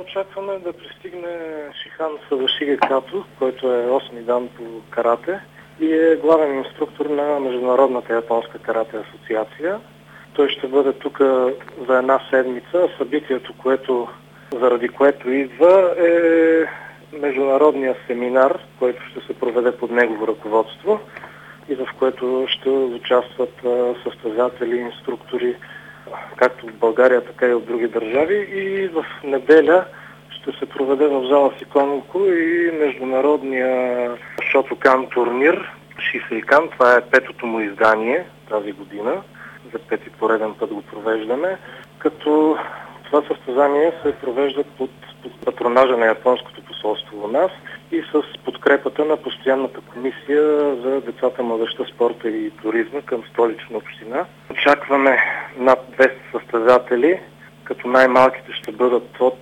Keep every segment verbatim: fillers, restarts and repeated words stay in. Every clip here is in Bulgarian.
очакваме да пристигне Шихан Садашиге Като, който е осми дан по карате и е главен инструктор на Международната японска карате асоциация. Той ще бъде тук за една седмица. Събитието, което, заради което идва, е международния семинар, който ще се проведе под негово ръководство и в което ще участват състезатели, инструктори, както от България, така и от други държави. И в неделя ще се проведе в зала Сикономко и международния Шотокан турнир Шисейкан. Това е петото му издание тази година. За пети пореден път го провеждаме, като това състезание се провежда под, под патронажа на японското посолство у нас и с подкрепата на постоянната комисия за децата, младежта, спорта и туризма към Столична община. Очакваме над двеста състезатели, като най-малките ще бъдат от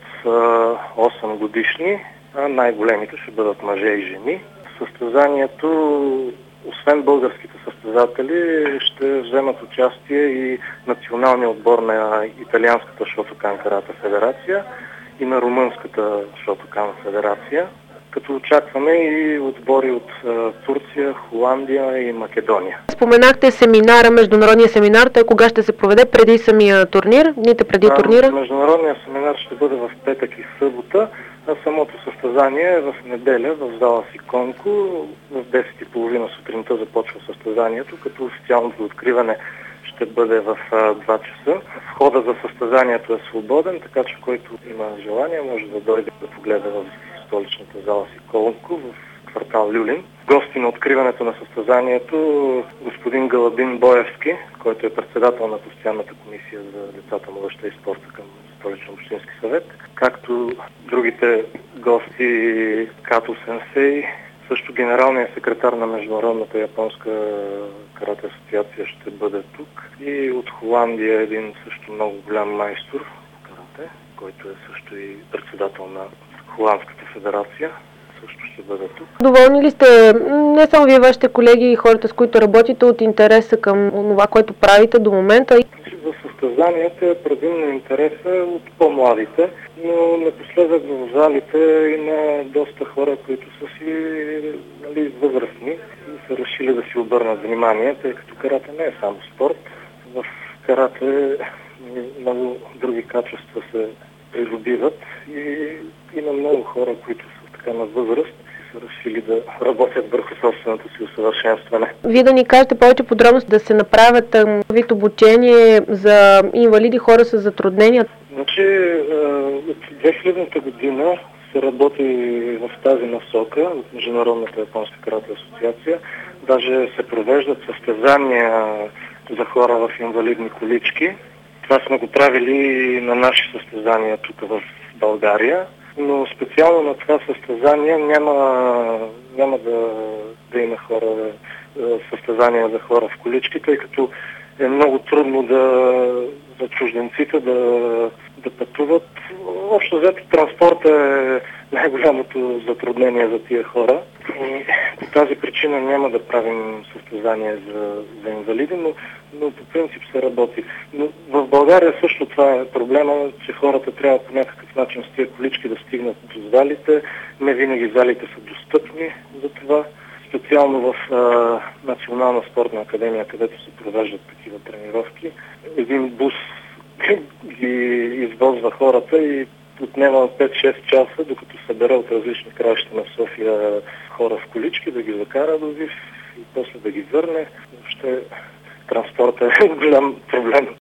осем годишни, а най-големите ще бъдат мъже и жени. Състезанието, освен българските състезатели, ще вземат участие и националния отбор на Италианската Шотокан карате федерация и на Румънската Шотокан федерация, като очакваме и отбори от Турция, Холандия и Македония. Споменахте семинара, международния семинар, той кога ще се проведе? Преди самия турнир? Дните преди а, турнира? Международният семинар ще бъде в петък и събота, а самото състезание е в неделя в зала Сикономко. В десет и половина сутринта започва състезанието, като официалното откриване ще бъде в два часа. Входа за състезанието е свободен, така че който има желание може да дойде да погледа в столичната зала Сикономко в квартал Люлин. Гости на откриването на състезанието господин Галабин Боевски, който е председател на постоянната комисия за децата, младежта и спорта към Столичен общински съвет, както другите гости Като Сенсей, също генералният секретар на Международната японска карате асоциация ще бъде тук и от Холандия един също много голям майстор в карате, който е също и председател на Холандската федерация, също ще бъде тук. Доволни ли сте, не само вие, вашите колеги и хората, с които работите, от интереса към това, което правите до момента? За състезанията е предимно интереса от по-младите, но напоследък в залите има доста хора, които са си, нали, възрастни и са решили да си обърнат внимание, тъй като карате не е само спорт. В карате много други качества се придобиват и има много хора, които са така на възраст и са решили да работят върху собственото си усъвършенстване. Вие да ни кажете повече подробности да се направят вид обучение за инвалиди, хора с затруднения? Значи от две хилядната година се работи в тази насока от Международната японска карате асоциация. Даже се провеждат състезания за хора в инвалидни колички. Това сме го правили и на наши състезания тук в България, но специално на това състезание няма, няма да, да има хора, състезания за хора в колички, тъй като е много трудно да, за чужденците да, да пътуват. Общо взето транспорт е най-голямото затруднение за тия хора. И по тази причина няма да правим състезание за, за инвалиди, но, но по принцип се работи. Но в България също това е проблема, че хората трябва по някакъв начин с тия колички да стигнат до залите. Не винаги залите са достъпни за това. Специално в а, Национална спортна академия, където се провеждат такива тренировки, един бус ги извозва хората и отнема пет-шест часа, докато събере от различни краища на София хора в колички, да ги закара до ВИФ и после да ги върне. Въобще транспортът е голям проблем.